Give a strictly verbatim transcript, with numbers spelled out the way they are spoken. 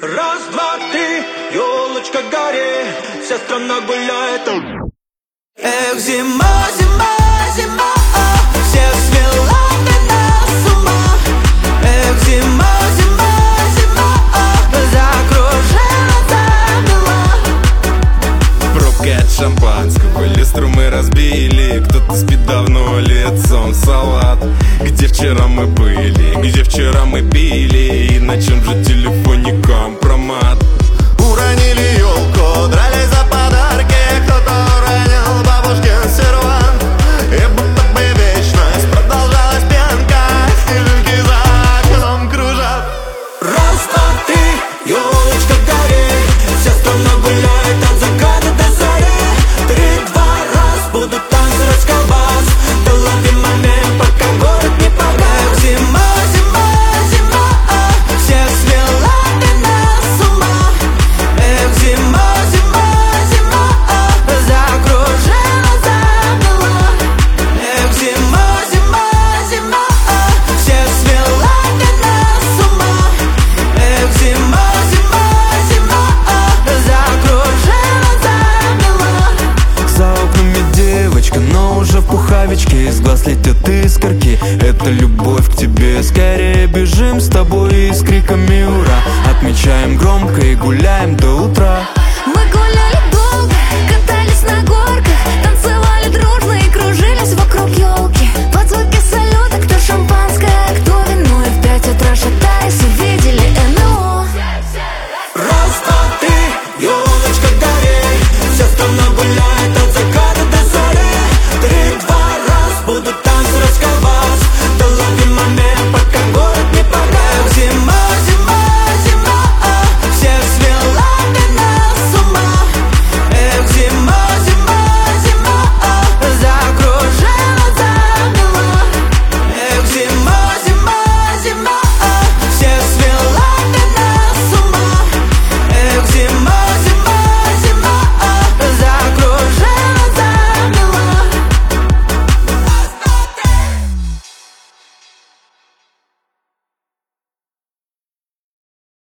Раз, два, три, елочка горит, вся страна гуляет. Эх, зима, зима, зима, всех свела ты нас с ума. Эх, зима, зима, зима, закружила, замела. Пробка от шампанского, люстру мы разбили. Кто-то спит давно лицом в салат. Где вчера мы были, где вчера мы пили, и на чем же телефоне компромат? Уронили елку, дрались за подарки. Кто-то уронил бабушкин сервант. И будто бы вечность продолжалась пьянка. Снежинки за окном кружат. Раз, два, три, елочка горит, вся страна гуляет от заката до зари. Три, два, раз, будут танцы, расколбас. Да лови момент, пока город не погас. Зима, зима, зима, всех свела ты нас с ума. Эх, зима, зима, зима, закружила, замела. Эх, зима, зима, зима, всех свела ты нас с ума. Эх, зима, зима, зима, закружила, замела. За окнами девочка, но уже в пуховичке. Из глаз летят искорки, это любовь к тебе. Скорее бежим с тобой и с криками ура. Отмечаем громко и гуляем до